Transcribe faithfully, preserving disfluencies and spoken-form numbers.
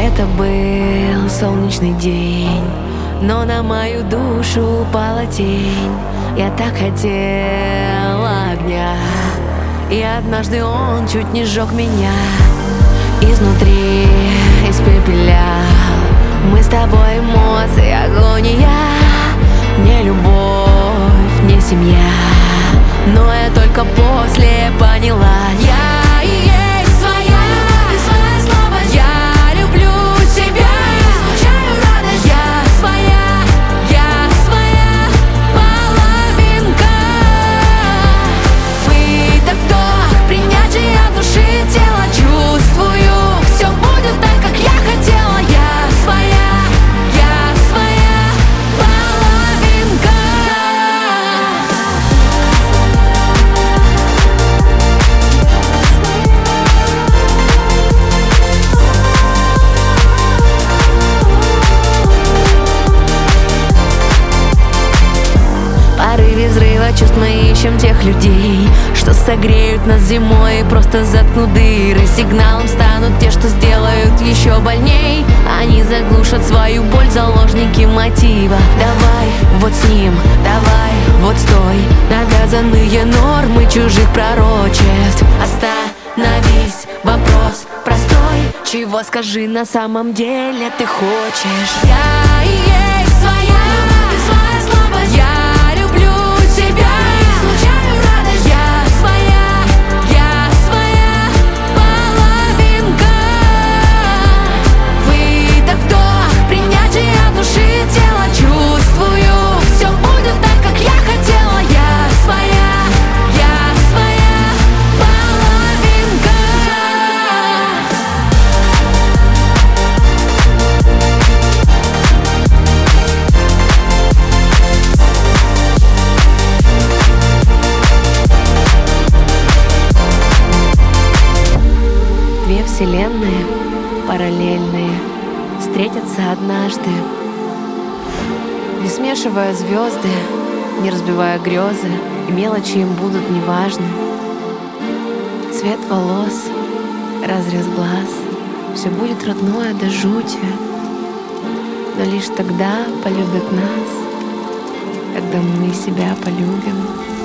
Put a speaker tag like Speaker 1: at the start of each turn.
Speaker 1: Это был солнечный день, но на мою душу упала тень. Я так хотела огня, и однажды он чуть не сжег меня. Изнутри испепелял. Мы с тобой эмоции, агония. Не любовь, не семья, но я только после поняла. Я и есть своя, своя слабость. Я люблю себя, излучаю радость. Я своя, я своя половинка. Выдох, вдох, принятие души, тела. Чувствую, все будет так, как я хотела. Я своя, я своя половинка. В порыве взрыва чувств мы ищем тех людей, что согреют нас зимой и просто заткнут дыры. Сигналом станут те, что сделают еще больней. Они заглушат свою боль, заложники мотива. Давай вот с ним, давай вот стой. Навязанные нормы чужих пророчеств. Остановись, вопрос простой. Чего, скажи, на самом деле ты хочешь? Я и есть своя, своя слабость. Я люблю себя, излучаю радость. Я своя, я своя половинка. Выдох, вдох, принятие души, тела. Чувствую, все будет так, как я хотела. Я своя, я своя половинка. Две вселенные параллельные встретятся однажды, не смешивая звезды, не разбивая грезы, и мелочи им будут неважны. Цвет волос, разрез глаз, все будет родное до жути, но лишь тогда полюбят нас, когда мы себя полюбим.